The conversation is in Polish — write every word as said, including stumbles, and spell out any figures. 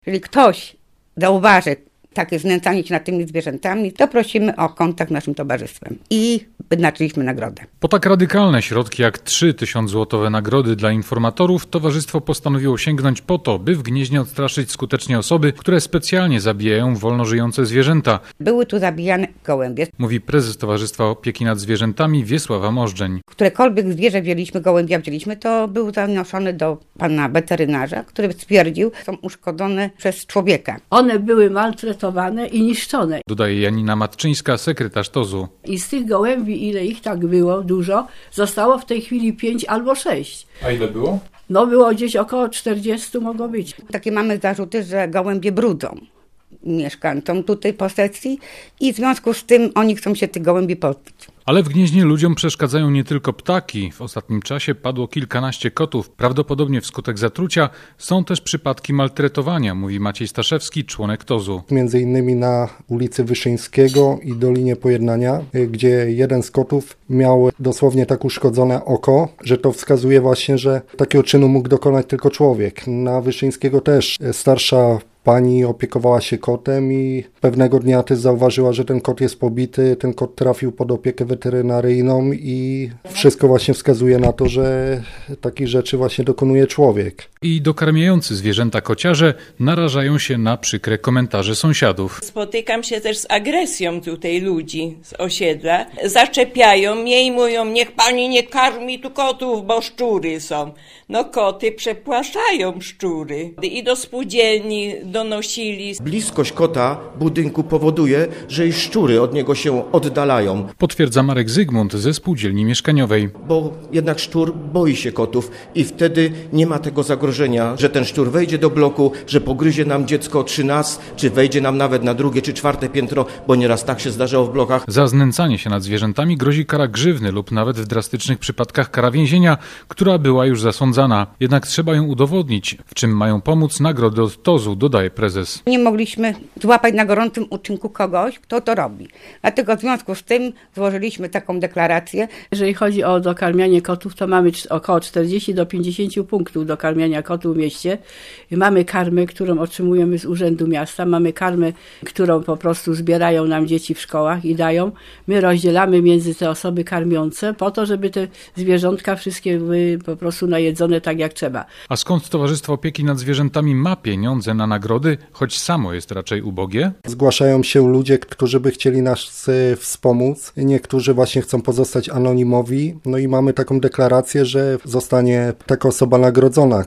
Jeżeli ktoś zauważy takie znęcanie się nad tymi zwierzętami, to prosimy o kontakt z naszym towarzystwem i wyznaczyliśmy nagrodę. Po tak radykalne środki jak trzy tysiączłotowe nagrody dla informatorów, towarzystwo postanowiło sięgnąć po to, by w Gnieźnie odstraszyć skutecznie osoby, które specjalnie zabijają wolno żyjące zwierzęta. Były tu zabijane gołębie, Mówi prezes Towarzystwa Opieki nad Zwierzętami Wiesława Możdżeń. Którekolwiek zwierzę wzięliśmy, gołębia wzięliśmy, to był zanoszony do pana weterynarza, który stwierdził, że są uszkodzone przez człowieka. One były maltretowane i niszczone. Dodaje Janina Matczyńska, sekretarz tozu. I z tych gołębi, ile ich tak było, dużo, zostało w tej chwili pięć albo sześć. A ile było? No było gdzieś około czterdziestu mogło być. Takie mamy zarzuty, że gołębie brudzą mieszkańcom tutaj posesji i w związku z tym oni chcą się tych gołębi pozbyć. Ale w Gnieźnie ludziom przeszkadzają nie tylko ptaki. W ostatnim czasie padło kilkanaście kotów. Prawdopodobnie wskutek zatrucia są też przypadki maltretowania, mówi Maciej Staszewski, członek tozu. Między innymi na ulicy Wyszyńskiego i Dolinie Pojednania, gdzie jeden z kotów miał dosłownie tak uszkodzone oko, że to wskazuje właśnie, że takiego czynu mógł dokonać tylko człowiek. Na Wyszyńskiego też starsza pani opiekowała się kotem i pewnego dnia też zauważyła, że ten kot jest pobity, ten kot trafił pod opiekę weterynaryjną i wszystko właśnie wskazuje na to, że takich rzeczy właśnie dokonuje człowiek. I dokarmiający zwierzęta kociarze narażają się na przykre komentarze sąsiadów. Spotykam się też z agresją tutaj ludzi z osiedla. Zaczepiają mnie i mówią, niech pani nie karmi tu kotów, bo szczury są. No koty przepłaszają szczury. I do spółdzielni donosili. Bliskość kota budynku powoduje, że i szczury od niego się oddalają. Potwierdza Marek Zygmunt ze spółdzielni mieszkaniowej. Bo jednak szczur boi się kotów i wtedy nie ma tego zagrożenia, że ten szczur wejdzie do bloku, że pogryzie nam dziecko trzy nas, czy wejdzie nam nawet na drugie czy czwarte piętro, bo nieraz tak się zdarzało w blokach. Za znęcanie się nad zwierzętami grozi kara grzywny lub nawet w drastycznych przypadkach kara więzienia, która była już zasądzana. Jednak trzeba ją udowodnić, w czym mają pomóc nagrody od tozu, dodaje prezes. Nie mogliśmy złapać na gorącym uczynku kogoś, kto to robi. Dlatego w związku z tym złożyliśmy taką deklarację. Jeżeli chodzi o dokarmianie kotów, to mamy około czterdzieści do pięćdziesięciu punktów dokarmiania kotów w mieście. Mamy karmę, którą otrzymujemy z Urzędu Miasta. Mamy karmę, którą po prostu zbierają nam dzieci w szkołach i dają. My rozdzielamy między te osoby karmiące po to, żeby te zwierzątka wszystkie były po prostu najedzone tak jak trzeba. A skąd Towarzystwo Opieki nad Zwierzętami ma pieniądze na nagrody, choć samo jest raczej ubogie? Zgłaszają się ludzie, którzy by chcieli nas wspomóc. Niektórzy właśnie chcą pozostać anonimowi. No i mamy taką deklarację, że zostanie taka osoba nagrodzona.